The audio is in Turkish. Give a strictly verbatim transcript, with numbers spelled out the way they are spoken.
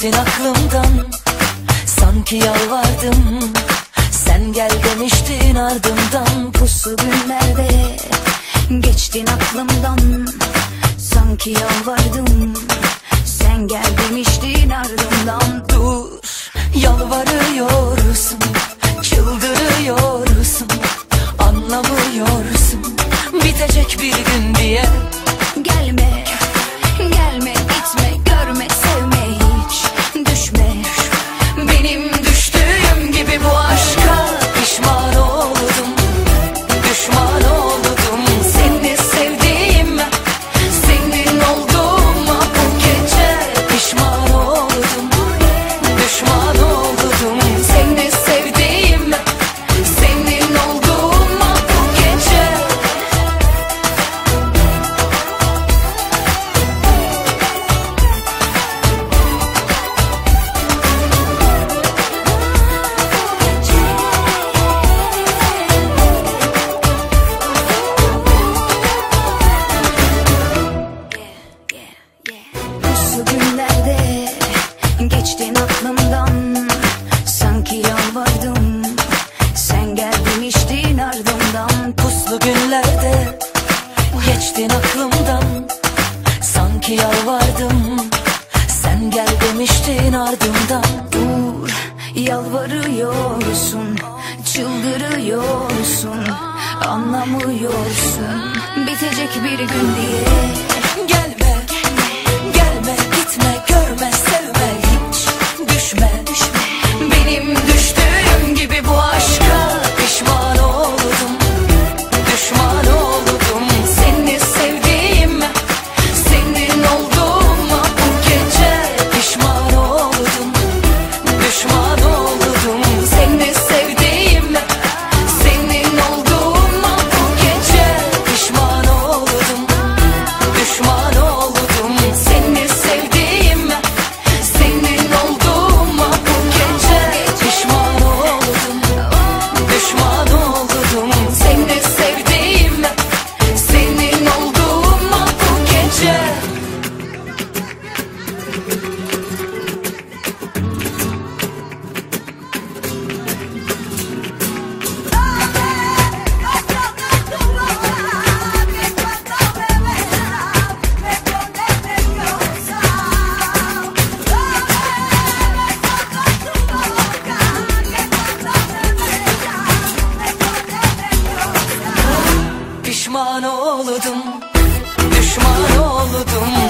Geçtin aklımdan, sanki yalvardım. Sen gel demiştin ardımdan. Puslu günlerde geçtin aklımdan, sanki yalvardım. Sen gel demiştin ardımdan. Dur, yalvarıyorsun, çıldırıyorsun, anlamıyorsun bitecek bir gün diye. Gelme, gelme, gitme, görme, sevme, hiç düşme. Benim düştüğüm gibi bu aşka pişman oldum, düşman oldum. Seni sevdiğime, senin olduğuma bu gece pişman oldum, düşman oldum. Seni sevdiğime, senin olduğuma bu gece. Puslu günlerde geçtin aklımdan, sanki yalvardım. Sen gel demiştin ardımdan. Puslu günlerde geçtin aklımdan, sanki yalvardım. Sen gel demiştin ardımdan. Dur, yalvarıyorsun, çıldırıyorsun, anlamıyorsun bitecek bir gün diye. Gelme, gelme, gitme, görme, sevme, hiç düşme. Benim düştüğüm gibi bu aşka pişman oldum, düşman oldum. Seni sevdiğime, senin olduğuma bu gece pişman oldum, düşman oldum. Seni sevdiğime, senin olduğuma bu gece pişman oldum, düşman oldum. Seni sevdiğime, senin olduğuma bu gece pişman oldum, düşman oldum. Seni sevdiğime, senin olduğuma bu gece. Pişman oldum, düşman oldum.